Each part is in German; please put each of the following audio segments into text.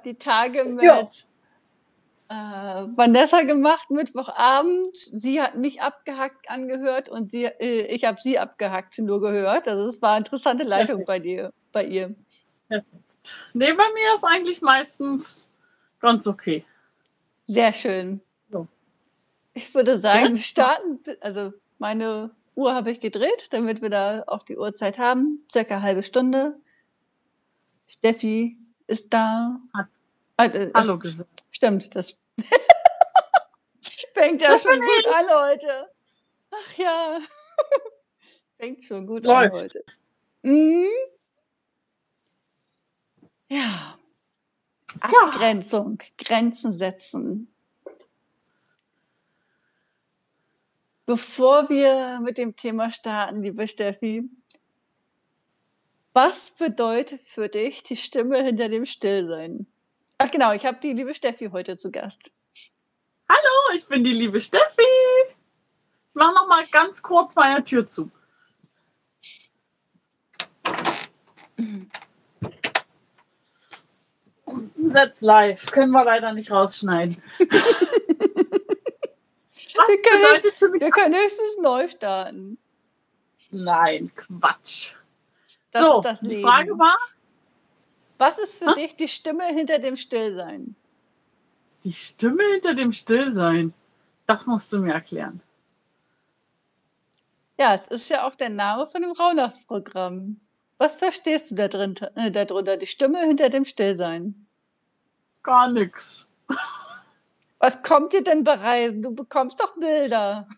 die Tage Ja. mit Vanessa gemacht, Mittwochabend. Sie hat mich abgehackt angehört und ich habe sie abgehackt nur gehört. Also es war eine interessante Leitung bei ihr. Nee, bei mir ist eigentlich meistens ganz okay. Sehr schön. So. Ich würde sagen, Ja. wir starten. Also meine Uhr habe ich gedreht, damit wir da auch die Uhrzeit haben. Circa eine halbe Stunde. Steffi ist da. Hallo gesagt. Stimmt, das fängt ja schon gut an heute. Ach ja, fängt schon gut an heute. Mhm. Ja. Abgrenzung, Grenzen setzen. Bevor wir mit dem Thema starten, liebe Steffi, was bedeutet für dich die Stimme hinter dem Stillsein? Ach genau, ich habe die liebe Steffi heute zu Gast. Hallo, ich bin die liebe Steffi. Ich mache noch mal ganz kurz meine Tür zu. Setz live. Können wir leider nicht rausschneiden. Wir können höchstens neu starten. Nein, Quatsch. Das ist das Leben. Die Frage war, was ist für dich die Stimme hinter dem Stillsein? Die Stimme hinter dem Stillsein, das musst du mir erklären. Ja, es ist ja auch der Name von dem Rauhnachtsprogramm. Was verstehst du darunter? Die Stimme hinter dem Stillsein? Gar nichts. Was kommt dir denn bereisen? Du bekommst doch Bilder.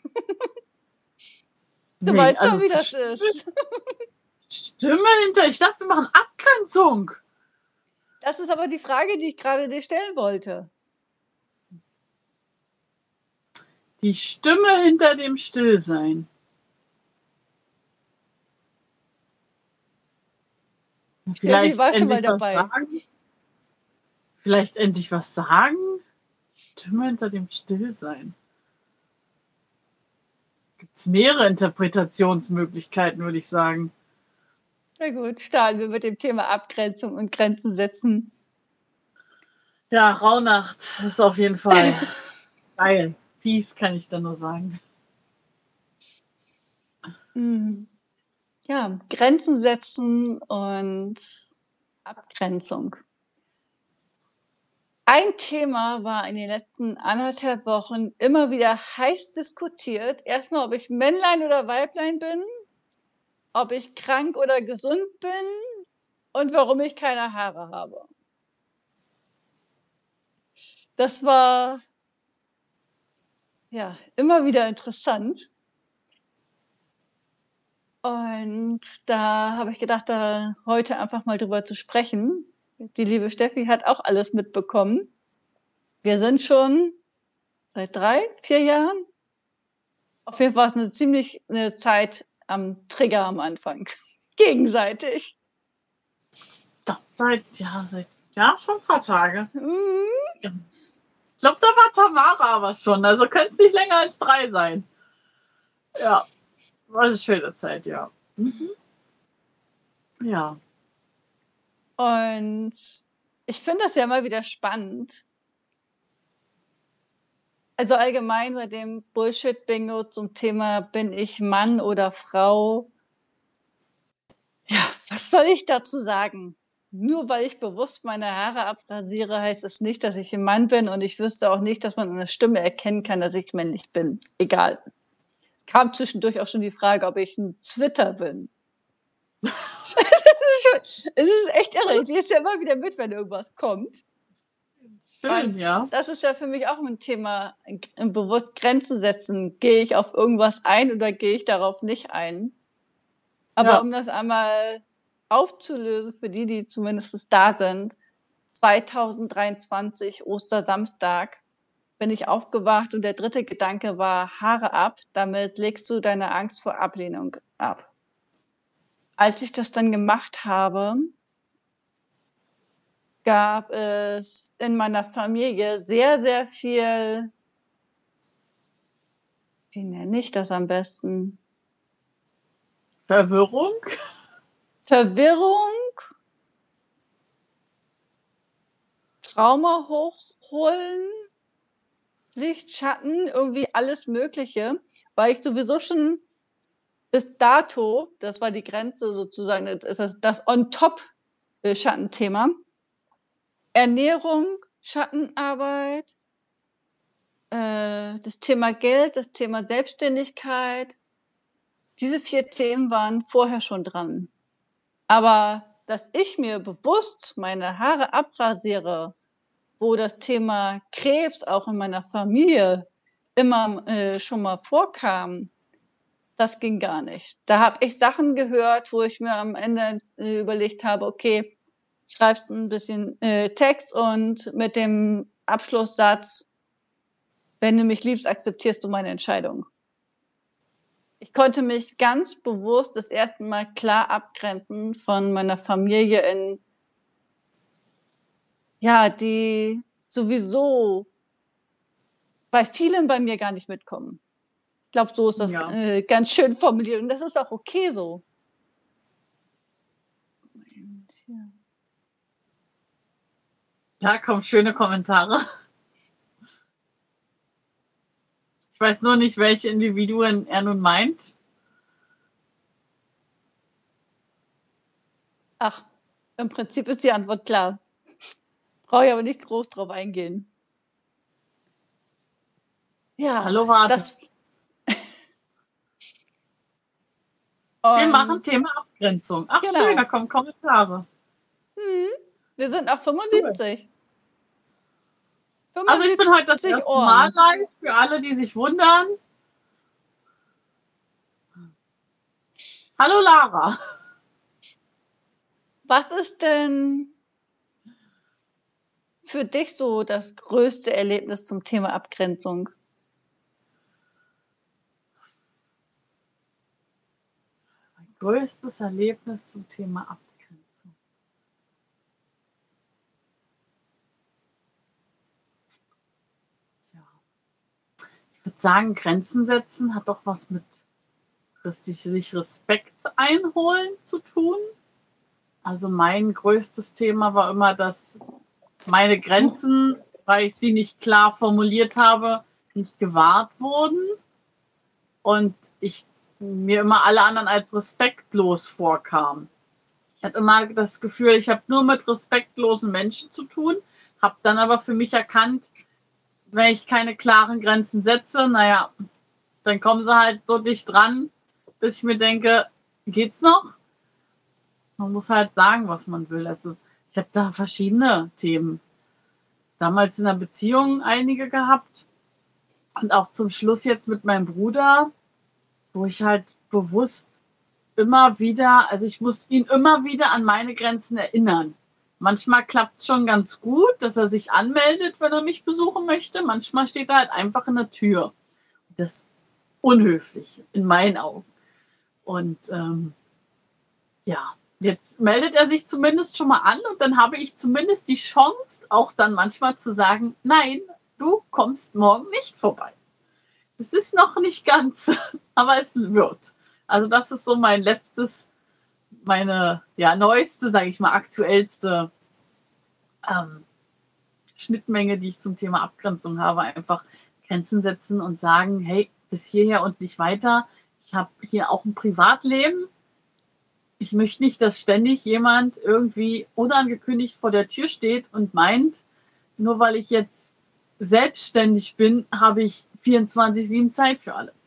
Du Nee, weißt also doch, wie das ist. Stimme hinter, ich dachte, wir machen Abgrenzung. Das ist aber die Frage, die ich gerade dir stellen wollte. Die Stimme hinter dem Stillsein. Steffi war schon mal dabei. Vielleicht endlich was sagen? Stimme hinter dem Stillsein. Gibt es mehrere Interpretationsmöglichkeiten, würde ich sagen. Na gut, starten wir mit dem Thema Abgrenzung und Grenzen setzen. Ja, Rauhnacht ist auf jeden Fall geil. Peace kann ich da nur sagen. Ja, Grenzen setzen und Abgrenzung. Ein Thema war in den letzten 1,5 Wochen immer wieder heiß diskutiert. Erstmal, ob ich Männlein oder Weiblein bin, ob ich krank oder gesund bin und warum ich keine Haare habe. Das war ja immer wieder interessant. Und da habe ich gedacht, da heute einfach mal drüber zu sprechen. Die liebe Steffi hat auch alles mitbekommen. Wir sind schon seit 3, 4 Jahren. Auf jeden Fall war es eine Zeit am Trigger am Anfang. Gegenseitig. Seit schon ein paar Tage. Mhm. Ich glaube, da war Tamara aber schon. Also könnte es nicht länger als 3 sein. Ja, war eine schöne Zeit, ja. Mhm. Ja. Und ich finde das ja immer wieder spannend. Also allgemein bei dem Bullshit-Bingo zum Thema, bin ich Mann oder Frau? Ja, was soll ich dazu sagen? Nur weil ich bewusst meine Haare abrasiere, heißt es nicht, dass ich ein Mann bin, und ich wüsste auch nicht, dass man an der Stimme erkennen kann, dass ich männlich bin. Egal. Es kam zwischendurch auch schon die Frage, ob ich ein Zwitter bin. Es ist echt irre. Ich lese ja immer wieder mit, wenn irgendwas kommt. Schön, ja. Das ist ja für mich auch ein Thema, bewusst Grenzen setzen. Gehe ich auf irgendwas ein oder gehe ich darauf nicht ein? Aber um das einmal aufzulösen, für die zumindest da sind, 2023, Ostersamstag, bin ich aufgewacht und der 3. Gedanke war: Haare ab, damit legst du deine Angst vor Ablehnung ab. Als ich das dann gemacht habe, gab es in meiner Familie sehr, sehr viel, wie nenne ich das am besten? Verwirrung? Trauma hochholen, Licht, Schatten, irgendwie alles Mögliche, weil ich sowieso schon bis dato, das war die Grenze sozusagen, ist das on top, Schattenthema. Ernährung, Schattenarbeit, das Thema Geld, das Thema Selbstständigkeit. Diese 4 Themen waren vorher schon dran. Aber dass ich mir bewusst meine Haare abrasiere, wo das Thema Krebs auch in meiner Familie immer, schon mal vorkam, das ging gar nicht. Da habe ich Sachen gehört, wo ich mir am Ende, überlegt habe: „Okay, schreibst 'n bisschen, Text und mit dem Abschlusssatz: ‚Wenn du mich liebst, akzeptierst du meine Entscheidung.‘“ Ich konnte mich ganz bewusst das erste Mal klar abgrenzen von meiner Familie die sowieso bei vielem bei mir gar nicht mitkommen. Ich glaube, so ist das, Ja. ganz schön formuliert und das ist auch okay so. Moment, hier. Da kommen schöne Kommentare. Ich weiß nur nicht, welche Individuen er nun meint. Ach, im Prinzip ist die Antwort klar. Brauche ich aber nicht groß drauf eingehen. Ja, Hallo, warte. das Wir machen und Thema Abgrenzung. Ach schön, da genau. kommen Kommentare. Mhm. Wir sind auch Cool. 75. Also ich bin heute das 75 erste Mal Ohren. live, für alle, die sich wundern. Hallo Lara. Was ist denn für dich so das größte Erlebnis zum Thema Abgrenzung? Mein größtes Erlebnis zum Thema Abgrenzung. Ja. Ich würde sagen, Grenzen setzen hat doch was mit sich Respekt einholen zu tun. Also mein größtes Thema war immer, dass meine Grenzen, weil ich sie nicht klar formuliert habe, nicht gewahrt wurden und ich mir immer alle anderen als respektlos vorkam. Ich hatte immer das Gefühl, ich habe nur mit respektlosen Menschen zu tun, habe dann aber für mich erkannt, wenn ich keine klaren Grenzen setze, naja, dann kommen sie halt so dicht dran, bis ich mir denke, geht's noch? Man muss halt sagen, was man will. Also ich habe da verschiedene Themen. Damals in der Beziehung einige gehabt und auch zum Schluss jetzt mit meinem Bruder, wo ich halt bewusst immer wieder, also ich muss ihn immer wieder an meine Grenzen erinnern. Manchmal klappt es schon ganz gut, dass er sich anmeldet, wenn er mich besuchen möchte. Manchmal steht er halt einfach in der Tür. Das ist unhöflich in meinen Augen. Und ja, jetzt meldet er sich zumindest schon mal an und dann habe ich zumindest die Chance, auch dann manchmal zu sagen, nein, du kommst morgen nicht vorbei. Es ist noch nicht ganz, aber es wird. Also das ist so mein letztes, meine neueste, sage ich mal, aktuellste ähm, Schnittmenge, die ich zum Thema Abgrenzung habe. Einfach Grenzen setzen und sagen, hey, bis hierher und nicht weiter. Ich habe hier auch ein Privatleben. Ich möchte nicht, dass ständig jemand irgendwie unangekündigt vor der Tür steht und meint, nur weil ich jetzt selbstständig bin, habe ich 24/7 Zeit für alle.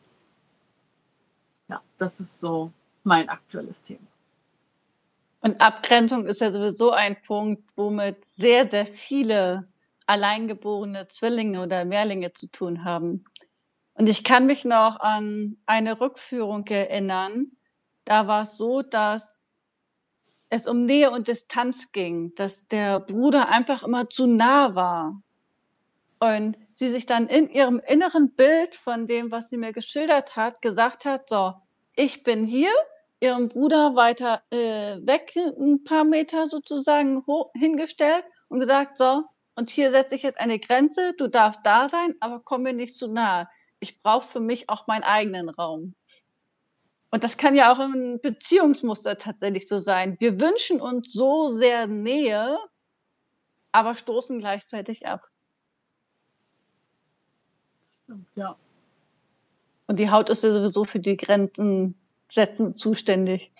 Ja, das ist so mein aktuelles Thema. Und Abgrenzung ist ja sowieso ein Punkt, womit sehr, sehr viele alleingeborene Zwillinge oder Mehrlinge zu tun haben. Und ich kann mich noch an eine Rückführung erinnern. Da war es so, dass es um Nähe und Distanz ging, dass der Bruder einfach immer zu nah war. Und sie sich dann in ihrem inneren Bild von dem, was sie mir geschildert hat, gesagt hat: „So, ich bin hier“, ihren Bruder weiter, weg 'n paar Meter sozusagen hingestellt und gesagt: „So, und hier setze ich jetzt eine Grenze. Du darfst da sein, aber komm mir nicht zu nahe. Ich brauche für mich auch meinen eigenen Raum.“ Und das kann ja auch im Beziehungsmuster tatsächlich so sein. Wir wünschen uns so sehr Nähe, aber stoßen gleichzeitig ab. Stimmt, ja. Und die Haut ist ja sowieso für die Grenzen setzen zuständig.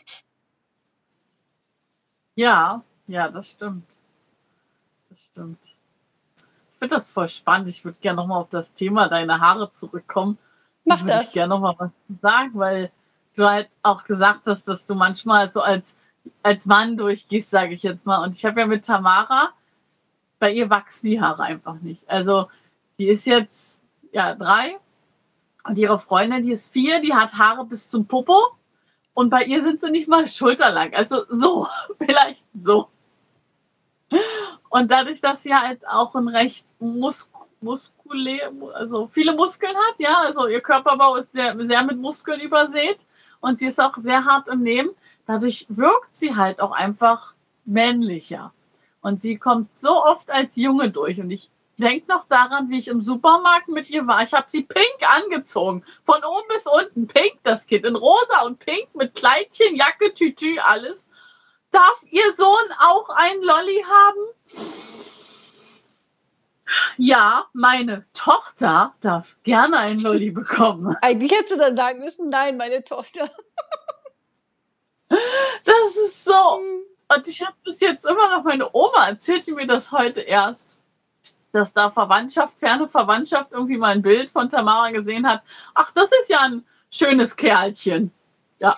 Ja, ja, das stimmt. Das stimmt. Ich finde das voll spannend. Ich würde gerne noch mal auf das Thema deine Haare zurückkommen. Da Mach würde ich das. gerne noch mal was zu sagen, weil du halt auch gesagt hast, dass du manchmal so als Mann durchgehst, sage ich jetzt mal. Und ich habe ja mit Tamara, bei ihr wachsen die Haare einfach nicht. Also die ist jetzt ja 3 und ihre Freundin, die ist 4, die hat Haare bis zum Popo und bei ihr sind sie nicht mal schulterlang. Also so, vielleicht so. Und dadurch, dass sie halt auch ein recht also viele Muskeln hat, ja, also ihr Körperbau ist sehr, sehr mit Muskeln übersät und sie ist auch sehr hart im Nehmen. Dadurch wirkt sie halt auch einfach männlicher. Und sie kommt so oft als Junge durch. Und ich denke noch daran, wie ich im Supermarkt mit ihr war. Ich habe sie pink angezogen. Von oben bis unten pink, das Kind. In rosa und pink mit Kleidchen, Jacke, Tütü, alles. Darf Ihr Sohn auch ein Lolli haben? Ja, meine Tochter darf gerne ein Lolli bekommen. Eigentlich hättest du dann sagen müssen, nein, meine Tochter. Das ist so. Und ich habe das jetzt immer noch, meine Oma erzählte mir das heute erst, dass da ferne Verwandtschaft irgendwie mal ein Bild von Tamara gesehen hat. Ach, das ist ja ein schönes Kerlchen. Ja.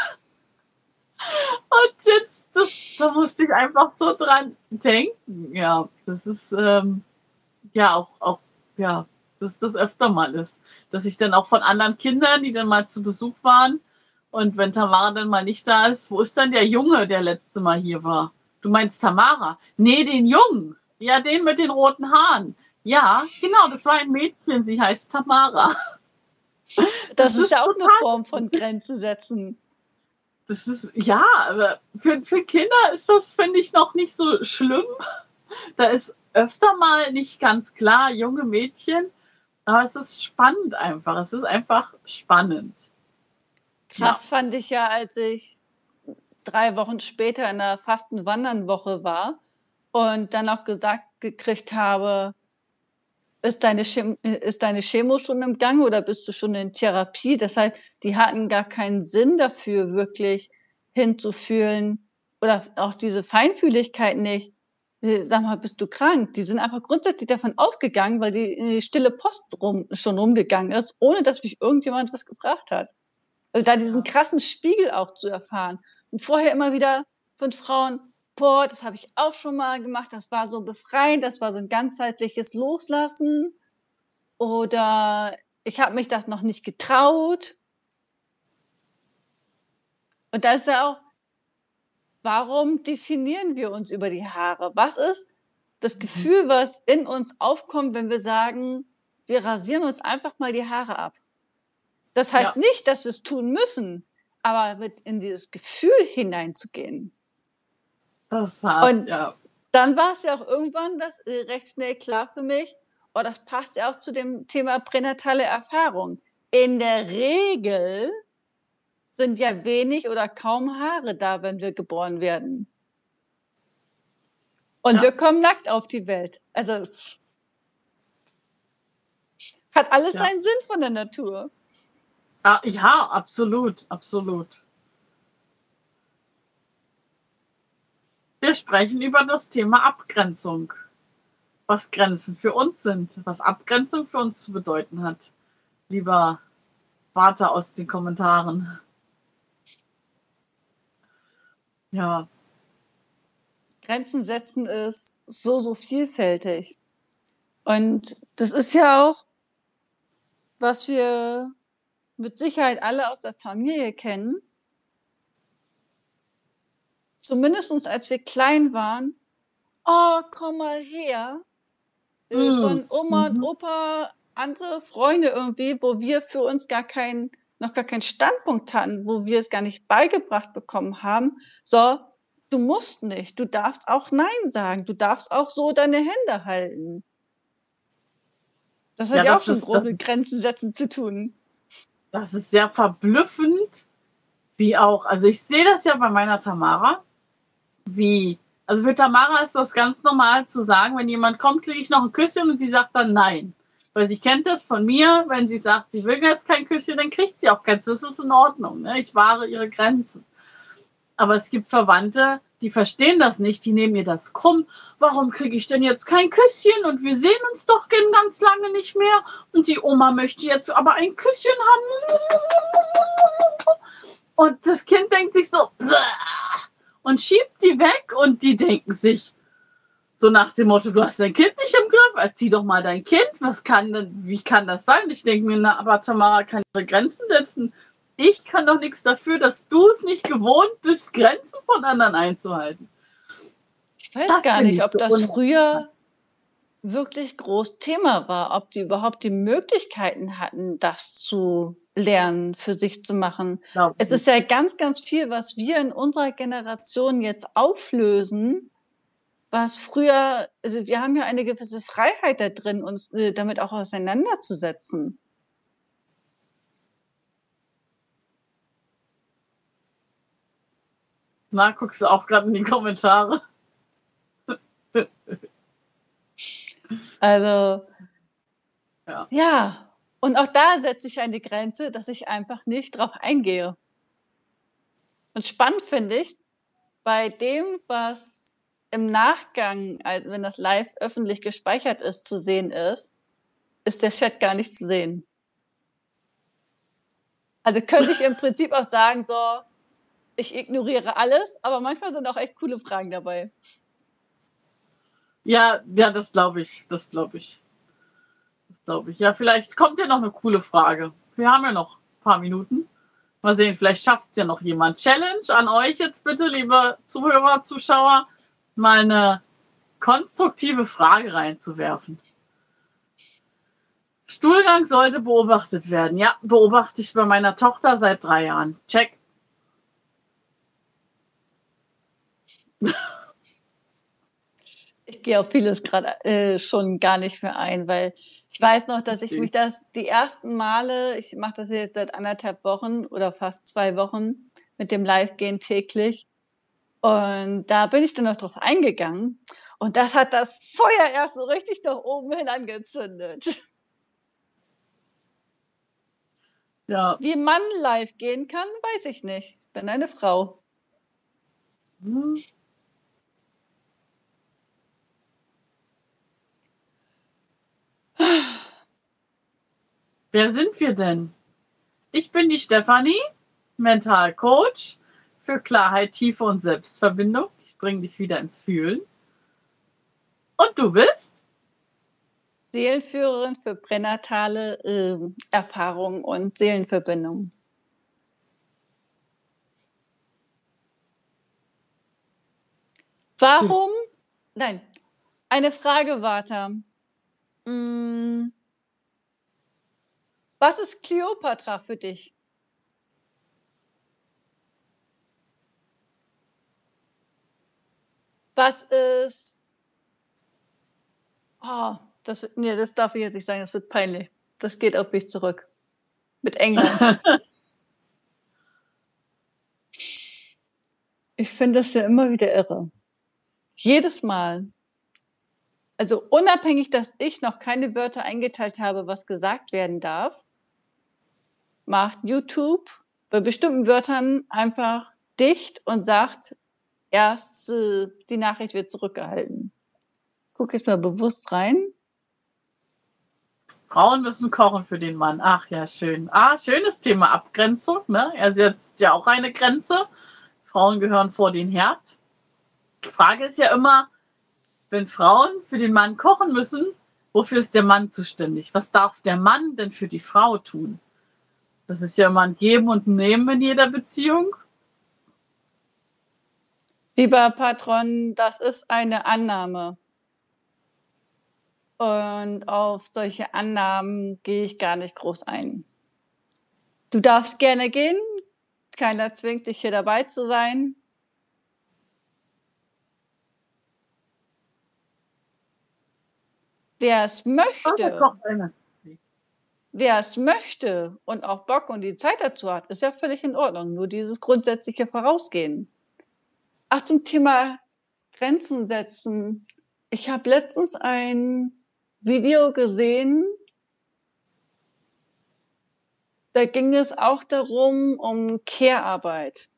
Und jetzt, da musste ich einfach so dran denken. Ja, das ist ja auch, ja, dass das öfter mal ist. Dass ich dann auch von anderen Kindern, die dann mal zu Besuch waren, und wenn Tamara dann mal nicht da ist, wo ist dann der Junge, der letzte Mal hier war? Du meinst Tamara? Nee, den Jungen. Ja, den mit den roten Haaren. Ja, genau, das war ein Mädchen, sie heißt Tamara. Das ist ja auch eine Form von Grenzen setzen. Das ist, ja, aber für Kinder ist das, finde ich, noch nicht so schlimm. Da ist öfter mal nicht ganz klar, junge Mädchen, aber es ist spannend einfach. Es ist einfach spannend. Krass fand ich ja, als ich 3 Wochen später in der Fasten-Wandern-Woche war und dann auch gesagt gekriegt habe: „Ist deine Chemo schon im Gang oder bist du schon in Therapie?“ Das heißt, die hatten gar keinen Sinn dafür, wirklich hinzufühlen oder auch diese Feinfühligkeit nicht. „Sag mal, bist du krank?“ Die sind einfach grundsätzlich davon ausgegangen, weil die stille Post schon rumgegangen ist, ohne dass mich irgendjemand was gefragt hat. Also, da diesen krassen Spiegel auch zu erfahren und vorher immer wieder von Frauen: „Boah, das habe ich auch schon mal gemacht, das war so befreiend, das war so 'n ganzheitliches Loslassen“ oder „ich habe mich das noch nicht getraut.“ Und da ist ja auch, warum definieren wir uns über die Haare? Was ist das Gefühl, was in uns aufkommt, wenn wir sagen: „Wir rasieren uns einfach mal die Haare ab?“ Das heißt Ja, nicht, dass wir's tun müssen, aber mit in dieses Gefühl hineinzugehen. das hat, Und ja. dann war's ja auch irgendwann recht schnell klar für mich, oh, das passt ja auch zu dem Thema pränatale Erfahrung. In der Regel sind ja wenig oder kaum Haare da, wenn wir geboren werden. Und wir Ja, kommen nackt auf die Welt. Also, hat alles ja. seinen Sinn von der Natur. Ah, ja, absolut, absolut. Wir sprechen über das Thema Abgrenzung. Was Grenzen für uns sind, was Abgrenzung für uns zu bedeuten hat. Lieber Vater aus den Kommentaren. Ja, Grenzen setzen ist so, so vielfältig. Und das ist ja auch, was wir mit Sicherheit alle aus der Familie kennen. Zumindestens als wir klein waren: „Oh, komm mal her.“ mhm. Von Oma und Mhm. Opa, andere Freunde irgendwie, wo wir für uns noch gar keinen Standpunkt hatten, wo wir es gar nicht beigebracht bekommen haben: „So, du musst nicht. Du darfst auch nein sagen. Du darfst auch so deine Hände halten.“ Das hat Ja, ja auch schon groß das mit ist, Grenzen setzen zu tun. das ist sehr verblüffend, wie auch, also ich sehe das ja bei meiner Tamara, wie, Also für Tamara ist das ganz normal zu sagen, wenn jemand kommt, kriege ich noch ein Küsschen und sie sagt dann nein. Weil sie kennt das von mir, wenn sie sagt, sie will jetzt kein Küsschen, dann kriegt sie auch keins. Das ist in Ordnung. Ne? Ich wahre ihre Grenzen. Aber es gibt Verwandte, die verstehen das nicht, die nehmen mir das krumm. Warum kriege ich denn jetzt kein Küsschen? Und wir sehen uns doch ganz lange nicht mehr. Und die Oma möchte jetzt aber ein Küsschen haben. Und das Kind denkt sich so, und schiebt die weg und die denken sich, so nach dem Motto, du hast dein Kind nicht im Griff, erzieh doch mal dein Kind. Wie kann das sein? Ich denke mir, na, aber Tamara kann ihre Grenzen setzen. Ich kann doch nichts dafür, dass du es nicht gewohnt bist, Grenzen von anderen einzuhalten. Ich weiß gar nicht, ob das früher wirklich groß Thema war, ob die überhaupt die Möglichkeiten hatten, das zu lernen, für sich zu machen. Es ist ja ganz, ganz viel, was wir in unserer Generation jetzt auflösen, was früher, also wir haben ja eine gewisse Freiheit da drin, uns damit auch auseinanderzusetzen. Na, guckst du auch gerade in die Kommentare? Also, ja. Und auch da setze ich eine Grenze, dass ich einfach nicht drauf eingehe. Und spannend finde ich, bei dem, was im Nachgang, also wenn das live öffentlich gespeichert ist, zu sehen ist der Chat gar nicht zu sehen. Also könnte ich im Prinzip auch sagen, so, ich ignoriere alles, aber manchmal sind auch echt coole Fragen dabei. Ja, das glaube ich. Ja, vielleicht kommt ja noch eine coole Frage. Wir haben ja noch ein paar Minuten. Mal sehen, vielleicht schafft es ja noch jemand. Challenge an euch jetzt bitte, liebe Zuhörer, Zuschauer, mal eine konstruktive Frage reinzuwerfen. Stuhlgang sollte beobachtet werden. Ja, beobachte ich bei meiner Tochter seit 3 Jahren. Check. Ich gehe auf vieles gerade schon gar nicht mehr ein, weil ich weiß noch, dass ich mich die ersten Male, ich mache das jetzt seit 1,5 Wochen oder fast 2 Wochen mit dem Live-Gehen täglich. Und da bin ich dann noch drauf eingegangen. Und das hat das Feuer erst so richtig nach oben hin angezündet. Ja. Wie Mann live gehen kann, weiß ich nicht. Ich bin eine Frau. Wer sind wir denn? Ich bin die Stefanie, Mentalcoach für Klarheit, Tiefe und Selbstverbindung. Ich bringe dich wieder ins Fühlen. Und du bist? Seelenführerin für pränatale Erfahrungen und Seelenverbindungen. Warum? Nein, eine Frage weiter. Was ist Kleopatra für dich? Was ist das darf ich jetzt nicht sagen, das wird peinlich. Das geht auf mich zurück. Mit England. Ich finde das ja immer wieder irre. Jedes Mal. Also unabhängig, dass ich noch keine Wörter eingeteilt habe, was gesagt werden darf, macht YouTube bei bestimmten Wörtern einfach dicht und sagt, erst die Nachricht wird zurückgehalten. Guck jetzt mal bewusst rein. Frauen müssen kochen für den Mann. Ach ja, schön. Schönes Thema Abgrenzung. Ne? Er setzt ja auch eine Grenze. Frauen gehören vor den Herd. Die Frage ist ja immer, wenn Frauen für den Mann kochen müssen, wofür ist der Mann zuständig? Was darf der Mann denn für die Frau tun? Das ist ja immer ein Geben und ein Nehmen in jeder Beziehung. Lieber Patron, das ist eine Annahme. Und auf solche Annahmen gehe ich gar nicht groß ein. Du darfst gerne gehen. Keiner zwingt dich, hier dabei zu sein. Wer es möchte und auch Bock und die Zeit dazu hat, ist ja völlig in Ordnung. Nur dieses grundsätzliche Vorausgehen. Ach, zum Thema Grenzen setzen. Ich habe letztens ein Video gesehen, da ging es auch darum, um Care-Arbeit.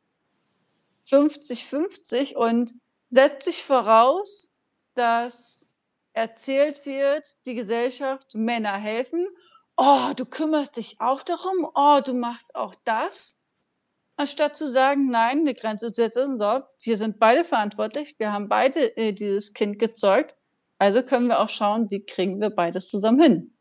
50-50 und setzt sich voraus, dass erzählt wird, die Gesellschaft, Männer helfen. „Oh, du kümmerst dich auch darum? Oh, du machst auch das?“ Anstatt zu sagen: „Nein, 'ne Grenze setzen, so, wir sind beide verantwortlich. Wir haben beide, dieses Kind gezeugt. Also können wir auch schauen, wie kriegen wir beides zusammen hin.“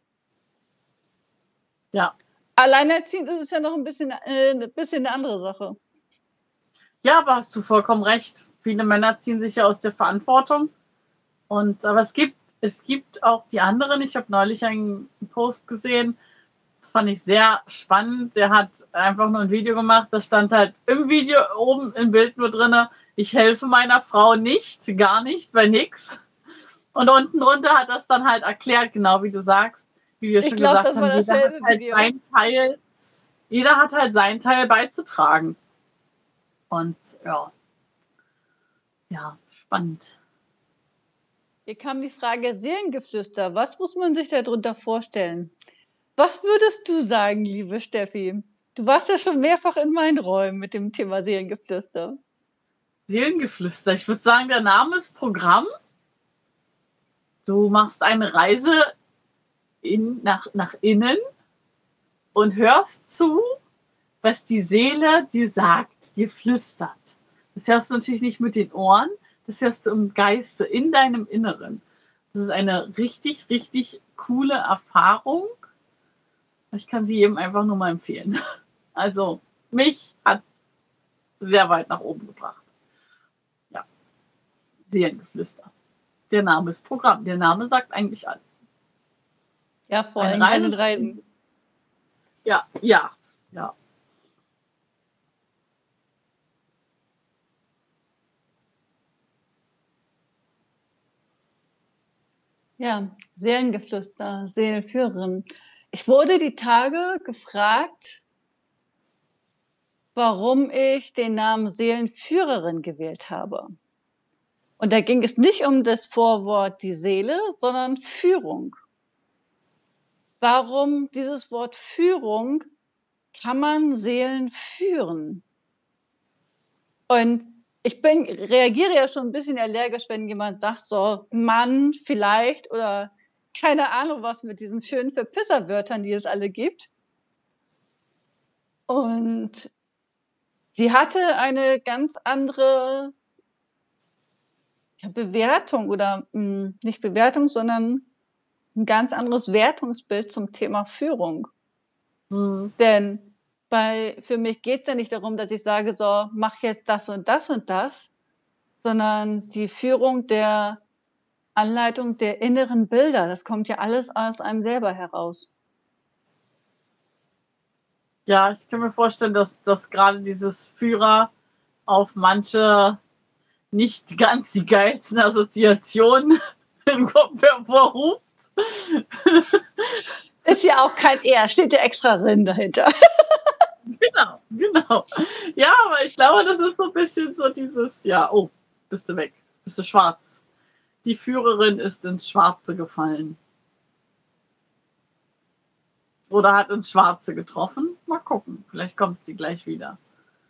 Ja. Alleinerziehend ist es ja noch 'n bisschen 'ne andere Sache. Ja, aber hast du vollkommen recht. Viele Männer ziehen sich ja aus der Verantwortung. Aber es gibt auch die anderen. Ich habe neulich einen Post gesehen, das fand ich sehr spannend. Der hat einfach nur ein Video gemacht, da stand halt im Video oben im Bild nur drin: „Ich helfe meiner Frau nicht, gar nicht, bei nix.“ Und unten drunter hat das dann halt erklärt, genau wie du sagst, wie wir Ich schon glaube, gesagt das war haben, dasselbe Video. jeder hat halt seinen Teil beizutragen. Und ja, ja, spannend. Hier kam die Frage Seelengeflüster. Was muss man sich da drunter vorstellen? Was würdest du sagen, liebe Steffi? Du warst ja schon mehrfach in meinen Räumen mit dem Thema Seelengeflüster. Seelengeflüster. Ich würde sagen, der Name ist Programm. Du machst eine Reise nach innen und hörst zu, was die Seele dir sagt, dir flüstert. Das hörst du natürlich nicht mit den Ohren, das hörst du im Geiste, in deinem Inneren. Das ist eine richtig, richtig coole Erfahrung. Ich kann sie jedem einfach nur mal empfehlen. Also, mich hat es sehr weit nach oben gebracht. Ja, Seelengeflüster. Der Name ist Programm. Der Name sagt eigentlich alles. Ja, vor Eine allem bei Reise. den Reisen. Ja, ja, ja. Ja, Seelengeflüster, Seelenführerin. Ich wurde die Tage gefragt, warum ich den Namen Seelenführerin gewählt habe. Und da ging es nicht um das Vorwort die Seele, sondern Führung. Warum dieses Wort Führung kann man Seelen führen? Und ich reagiere ja schon ein bisschen allergisch, wenn jemand sagt, so Mann vielleicht oder keine Ahnung was mit diesen schönen Verpisserwörtern, die es alle gibt. Und sie hatte eine ganz andere, ja, Bewertung oder, nicht Bewertung, sondern ein ganz anderes Wertungsbild zum Thema Führung. Mhm. Denn für mich geht's ja nicht darum, dass ich sage: „So, mach jetzt das und das“, sondern die Führung der Anleitung der inneren Bilder. Das kommt ja alles aus einem selber heraus. Ja, ich kann mir vorstellen, dass gerade dieses Führer auf manche nicht ganz die geilsten Assoziationen im Kopf hervorruft. Ist ja auch kein „Er“, steht ja extra „rin“ dahinter. Genau, genau. Ja, aber ich glaube, das ist so ein bisschen so dieses, ja, oh, jetzt bist du weg, jetzt bist du schwarz. Die Führerin ist ins Schwarze gefallen oder hat ins Schwarze getroffen. Mal gucken, vielleicht kommt sie gleich wieder.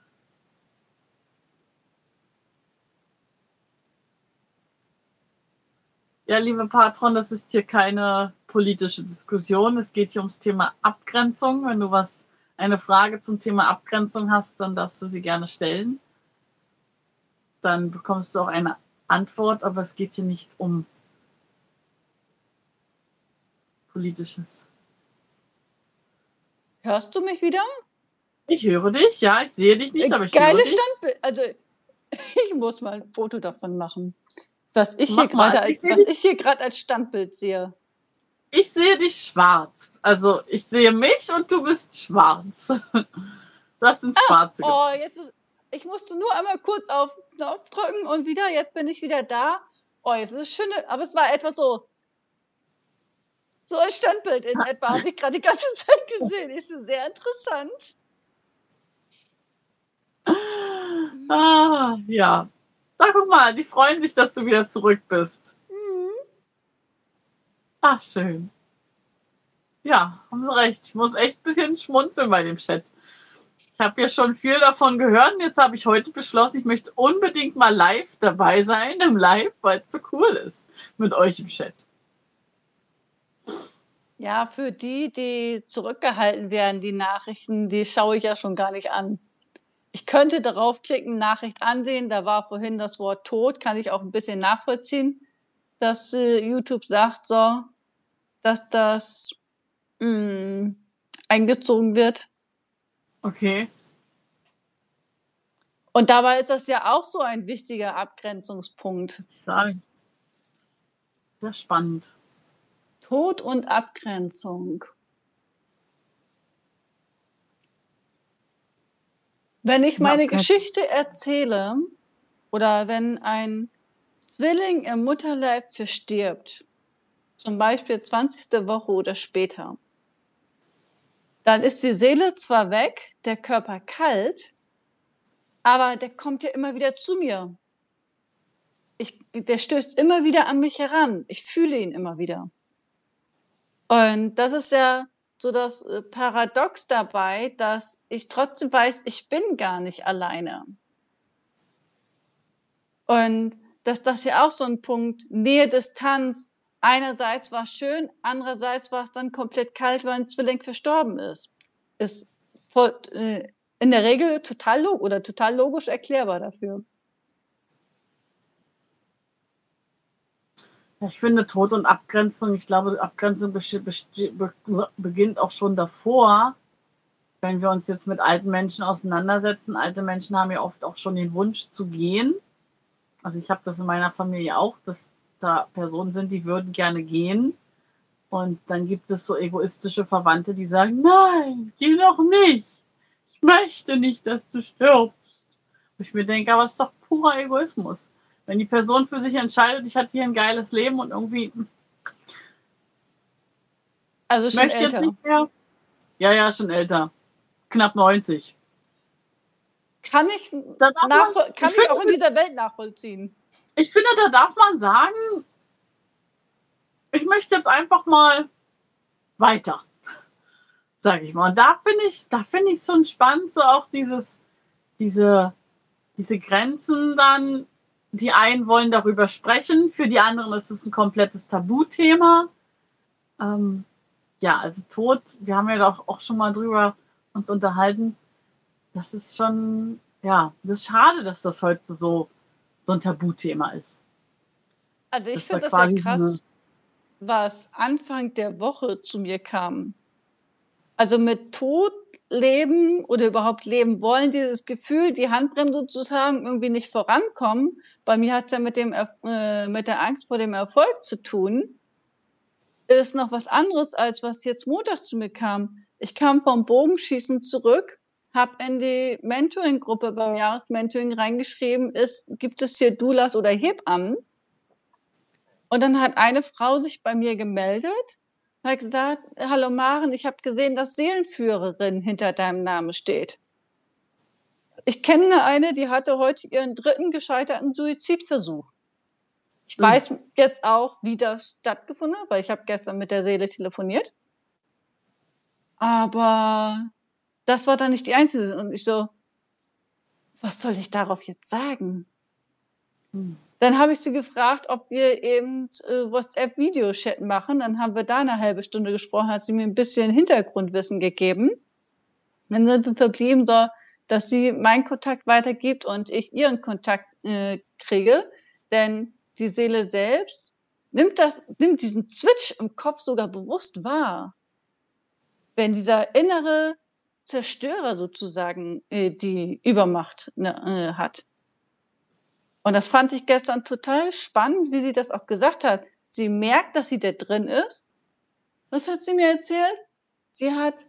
Ja, liebe Patron, das ist hier keine politische Diskussion. Es geht hier ums Thema Abgrenzung. Wenn du eine Frage zum Thema Abgrenzung hast, dann darfst du sie gerne stellen. Dann bekommst du auch eine Antwort, aber es geht hier nicht um Politisches. Hörst du mich wieder? Ich höre dich, ja, ich sehe dich nicht, aber ich höre Geiles dich. Standbild. Also, ich muss mal 'n Foto davon machen, was ich hier Mach mal. grade als Standbild sehe. Ich sehe dich schwarz. Also ich sehe mich und du bist schwarz. Du hast ins Schwarze Oh, getroffen. jetzt ist ich musste nur einmal kurz auf Knopf drücken und jetzt bin ich wieder da. Oh, jetzt ist es schön, aber es war etwas so ein Standbild in etwa, habe ich grad die ganze Zeit gesehen. Ich so: „Sehr interessant.“ Mhm. Ah, ja. Sag doch mal, die freuen sich, dass du wieder zurück bist. Mhm. Ach, schön. Ja, haben Sie recht. Ich muss echt ein bisschen schmunzeln bei dem Chat. Ich habe ja schon viel davon gehört und jetzt habe ich heute beschlossen, ich möchte unbedingt mal live dabei sein, im Live, weil es so cool ist mit euch im Chat. Ja, für die, die zurückgehalten werden, die Nachrichten, die schaue ich ja schon gar nicht an. Ich könnte darauf klicken, Nachricht ansehen, da war vorhin das Wort tot, kann ich auch ein bisschen nachvollziehen, dass, YouTube sagt so, dass das, hm, eingezogen wird. Okay. Und dabei ist das ja auch so ein wichtiger Abgrenzungspunkt. Sagen. Sehr spannend. Tod und Abgrenzung. Wenn ich Ja, meine okay. Geschichte erzähle oder wenn ein Zwilling im Mutterleib verstirbt, zum Beispiel 20. Woche oder später, dann ist die Seele zwar weg, der Körper kalt, aber der kommt ja immer wieder zu mir. Der stößt immer wieder an mich heran. Ich fühle ihn immer wieder. Und das ist ja so das, Paradox dabei, dass ich trotzdem weiß, ich bin gar nicht alleine. Und dass das ja auch so 'n Punkt Nähe, Distanz. Einerseits war's schön, andererseits war's dann komplett kalt, weil 'n Zwilling verstorben ist. Ist voll in der Regel total logisch erklärbar dafür. Ja, ich finde Tod und Abgrenzung, ich glaube, Abgrenzung beginnt auch schon davor, wenn wir uns jetzt mit alten Menschen auseinandersetzen. Alte Menschen haben ja oft auch schon den Wunsch zu gehen. Also ich habe das in meiner Familie auch, dass da Personen sind, die würden gerne gehen. Und dann gibt es so egoistische Verwandte, die sagen, nein, geh doch nicht. Ich möchte nicht, dass du stirbst. Wo ich mir denke, aber es ist doch purer Egoismus. Wenn die Person für sich entscheidet, ich hatte hier ein geiles Leben und irgendwie Also schon möchte jetzt älter. nicht mehr. Ja, ja, schon älter. Knapp 90. Kann ich Da darf man, kann ich auch in dieser Welt nachvollziehen. ich finde, da darf man sagen, ich möchte jetzt einfach mal weiter, sage ich mal. Und da finde ich schon spannend, so auch diese, diese Grenzen dann. Die einen wollen darüber sprechen, für die anderen ist es ein komplettes Tabuthema. Ja, also Tod, wir haben ja doch auch schon mal drüber uns unterhalten. Das ist schon, ja, das ist schade, dass das heute so ein Tabuthema ist. Also, ich Dass da finde das ja quasi so eine, krass, was Anfang der Woche zu mir kam. Also, mit Tod leben oder überhaupt leben wollen, dieses Gefühl, die Handbremse zu haben, irgendwie nicht vorankommen. Bei mir hat's ja mit der Angst vor dem Erfolg zu tun, ist noch was anderes, als was jetzt Montag zu mir kam. Ich kam vom Bogenschießen zurück, habe in die Mentoring-Gruppe beim Jahresmentoring reingeschrieben, gibt es hier Doulas oder Hebammen? Und dann hat eine Frau sich bei mir gemeldet und hat gesagt: „Hallo Maren, ich habe gesehen, dass Seelenführerin hinter deinem Namen steht. Ich kenne eine, die hatte heute ihren dritten gescheiterten Suizidversuch." Ich weiß jetzt auch, wie das stattgefunden hat, weil ich habe gestern mit der Seele telefoniert. Aber das war dann nicht die einzige. Und ich so: „Was soll ich darauf jetzt sagen?" Dann habe ich sie gefragt, ob wir eben, WhatsApp-Videochat machen. Dann haben wir da 'ne halbe Stunde gesprochen, hat sie mir 'n bisschen Hintergrundwissen gegeben. Dann sind wir verblieben so, dass sie meinen Kontakt weitergibt und ich ihren Kontakt, kriege. Denn die Seele selbst nimmt diesen Switch im Kopf sogar bewusst wahr, wenn dieser innere Zerstörer sozusagen, die Übermacht, ne, hat. Und das fand ich gestern total spannend, wie sie das auch gesagt hat. Sie merkt, dass sie da drin ist. Was hat sie mir erzählt? Sie hat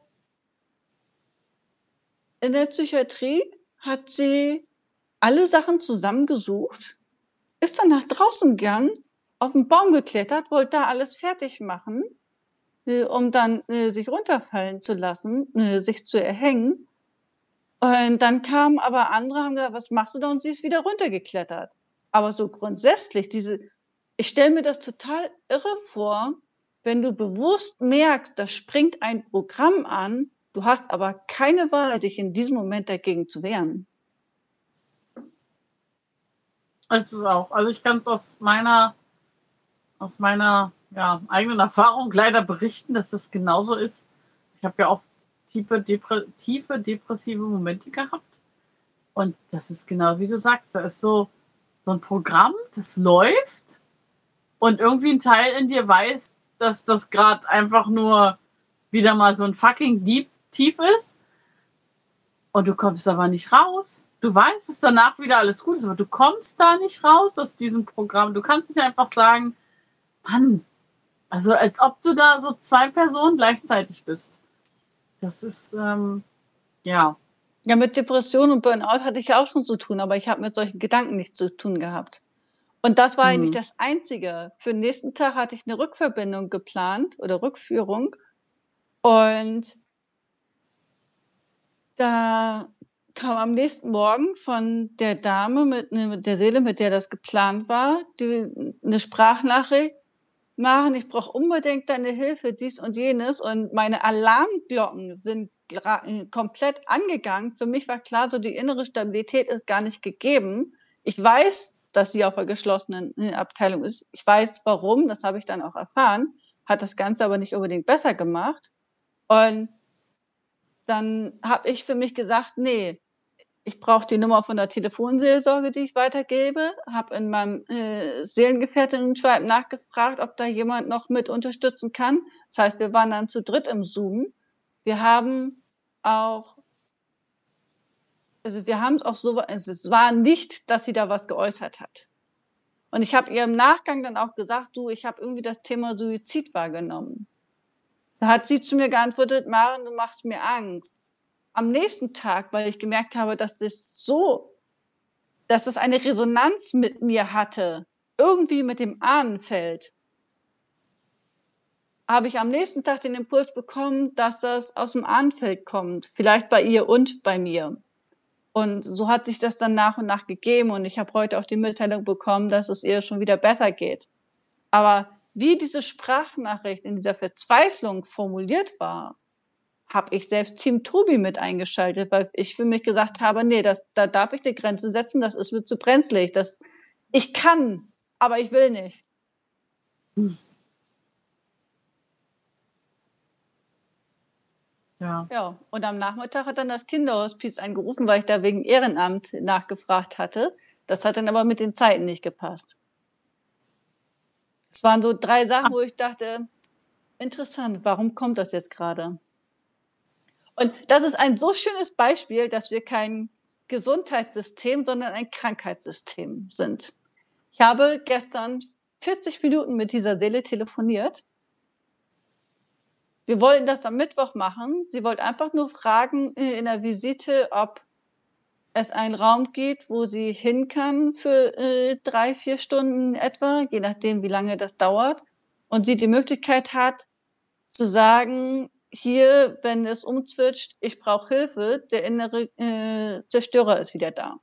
in der Psychiatrie hat sie alle Sachen zusammengesucht, ist dann nach draußen gegangen, auf 'n Baum geklettert, wollte da alles fertig machen, um dann, sich runterfallen zu lassen, sich zu erhängen. Und dann kamen aber andere, haben gesagt: „Was machst du da?" Und sie ist wieder runtergeklettert. Aber so grundsätzlich ich stelle mir das total irre vor, wenn du bewusst merkst, da springt ein Programm an, du hast aber keine Wahl, dich in diesem Moment dagegen zu wehren. Es ist auch, also ich kann es aus meiner ja, eigenen Erfahrung leider berichten, dass das genauso ist. Ich habe ja oft tiefe depressive Momente gehabt. Und das ist genau wie du sagst, da ist so ein Programm, das läuft und irgendwie ein Teil in dir weiß, dass das gerade einfach nur wieder mal so ein fucking Tief ist und du kommst aber nicht raus. Du weißt, dass danach wieder alles gut ist, aber du kommst da nicht raus aus diesem Programm. Du kannst nicht einfach sagen, Mann, also als ob du da so zwei Personen gleichzeitig bist. Das ist, ja. Ja, mit Depression und Burnout hatte ich ja auch schon zu tun, aber ich habe mit solchen Gedanken nichts zu tun gehabt. Und das war eigentlich Hm. das Einzige. Für den nächsten Tag hatte ich eine Rückverbindung geplant oder Rückführung und da kam am nächsten Morgen von der Dame mit der Seele, mit der das geplant war, eine Sprachnachricht: „Maren, ich brauche unbedingt deine Hilfe, dies und jenes.“ Und meine Alarmglocken sind komplett angegangen. Für mich war klar, so die innere Stabilität ist gar nicht gegeben. Ich weiß, dass sie auf der geschlossenen, Abteilung ist. Ich weiß warum, das habe ich dann auch erfahren, hat das Ganze aber nicht unbedingt besser gemacht. Und dann habe ich für mich gesagt: „Ne, ich brauche die Nummer von der Telefonseelsorge, die ich weitergebe“, habe in meinem, Seelengefährtinnen-Tribe nachgefragt, ob da jemand noch mit unterstützen kann. Das heißt, wir waren dann zu dritt im Zoom. Wir haben auch wir haben's auch also, es war nicht, dass sie da was geäußert hat. Und ich habe ihr im Nachgang dann auch gesagt: „Du, ich habe irgendwie das Thema Suizid wahrgenommen.“ Da hat sie zu mir geantwortet: „Maren, du machst mir Angst.“ Am nächsten Tag, weil ich gemerkt habe, dass es eine Resonanz mit mir hatte, irgendwie mit dem Ahnenfeld, habe ich am nächsten Tag den Impuls bekommen, dass das aus'm Ahnenfeld kommt, vielleicht bei ihr und bei mir. Und so hat sich das dann nach und nach gegeben und ich habe heute auch die Mitteilung bekommen, dass es ihr schon wieder besser geht. Aber wie diese Sprachnachricht in dieser Verzweiflung formuliert war, habe ich selbst Team Tobi mit eingeschaltet, weil ich für mich gesagt habe: „Ne, da darf ich 'ne Grenze setzen, das ist mir zu brenzlig. Ich kann, aber ich will nicht.“ Ja. Ja, und am Nachmittag hat dann das Kinderhospiz angerufen, weil ich da wegen Ehrenamt nachgefragt hatte. Das hat dann aber mit den Zeiten nicht gepasst. Es waren so 3 Sachen, wo ich dachte: „Interessant, warum kommt das jetzt grade?“ Und das ist ein so schönes Beispiel, dass wir kein Gesundheitssystem, sondern ein Krankheitssystem sind. Ich habe gestern 40 Minuten mit dieser Seele telefoniert. Wir wollten das am Mittwoch machen. Sie wollte einfach nur fragen, in der Visite, ob es einen Raum gibt, wo sie hin kann für, 3, 4 Stunden etwa, je nachdem, wie lange das dauert. Und sie die Möglichkeit hat zu sagen: „Hier, wenn es umswitcht, ich brauche Hilfe, der innere, Zerstörer ist wieder da.“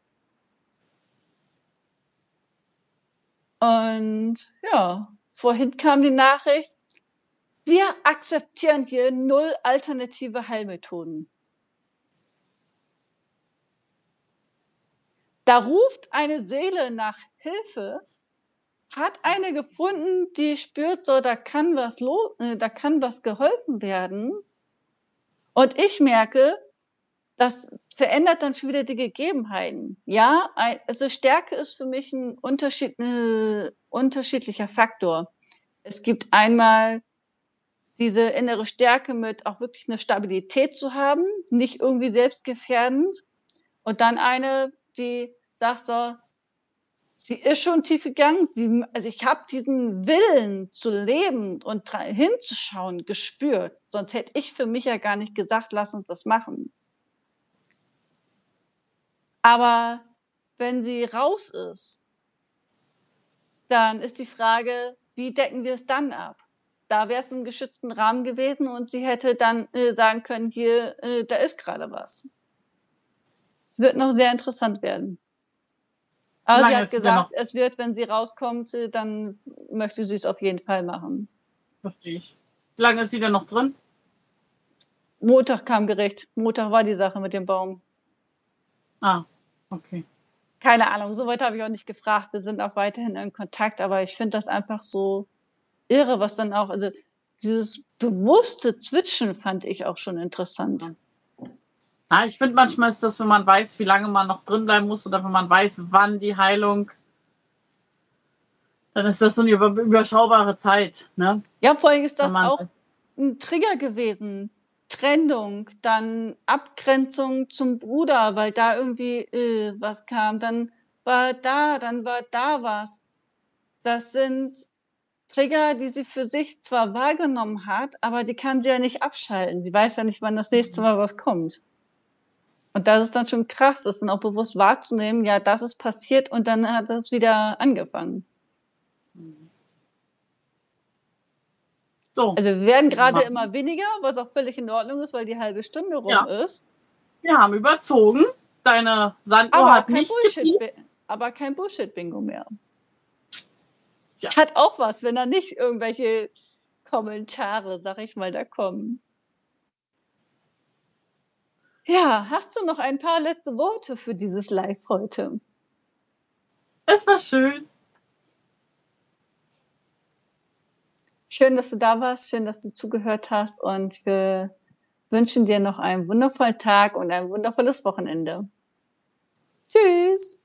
Und ja, vorhin kam die Nachricht: „Wir akzeptieren hier null alternative Heilmethoden.“ Da ruft eine Seele nach Hilfe, hat eine gefunden, die spürt, so da kann was geholfen werden. Und ich merke, das verändert dann schon wieder die Gegebenheiten. Ja, also Stärke ist für mich ein unterschiedlicher Faktor. Es gibt einmal diese innere Stärke mit auch wirklich eine Stabilität zu haben, nicht irgendwie selbstgefährdend. Und dann eine, die sagt so: „Sie ist schon tief gegangen, also, ich habe diesen Willen zu leben und hinzuschauen gespürt, sonst hätte ich für mich ja gar nicht gesagt: ‚Lass uns das machen.‘“ Aber wenn sie raus ist, dann ist die Frage, wie decken wir es dann ab? Da wäre es im geschützten Rahmen gewesen und sie hätte dann, sagen können: „Hier, da ist gerade was.“ Es wird noch sehr interessant werden. Wie Aber sie lange hat ist sie denn noch? gesagt, es wird, wenn sie rauskommt, dann möchte sie es auf jeden Fall machen. Verstehe ich. Wie lange ist sie denn noch drin? Montag kam Gericht. Montag war die Sache mit dem Baum. Ah, okay. Keine Ahnung, so weit habe ich auch nicht gefragt. Wir sind auch weiterhin in Kontakt, aber ich finde das einfach so irre, was dann auch also, dieses bewusste Switchen fand ich auch schon interessant. Ja. Ja, ich finde, manchmal ist das, wenn man weiß, wie lange man noch drin bleiben muss oder wenn man weiß, wann die Heilung, dann ist das so eine überschaubare Zeit, ne? Ja, vor allem ist Wenn das man auch 'n Trigger gewesen. Trennung, dann Abgrenzung zum Bruder, weil da irgendwie, was kam. Dann war da was. Das sind Trigger, die sie für sich zwar wahrgenommen hat, aber die kann sie ja nicht abschalten. Sie weiß ja nicht, wann das nächste Mal was kommt. Und das ist dann schon krass, das dann auch bewusst wahrzunehmen: „Ja, das ist passiert und dann hat das wieder angefangen.“ mhm. So, Also, wir werden wir grade machen immer weniger, was auch völlig in Ordnung ist, weil die halbe Stunde rum ja, ist. wir haben überzogen. Deine Sanduhr Aber hat kein nicht Bullshit gepiept. aber kein Bullshit-Bingo mehr. Ja, Hat auch was, wenn da nicht irgendwelche Kommentare, sage ich mal, da kommen. Ja, hast du noch ein paar letzte Worte für dieses Live heute? es war schön. Schön, dass du da warst, schön, dass du zugehört hast und wir wünschen dir noch einen wundervollen Tag und ein wundervolles Wochenende. Tschüss.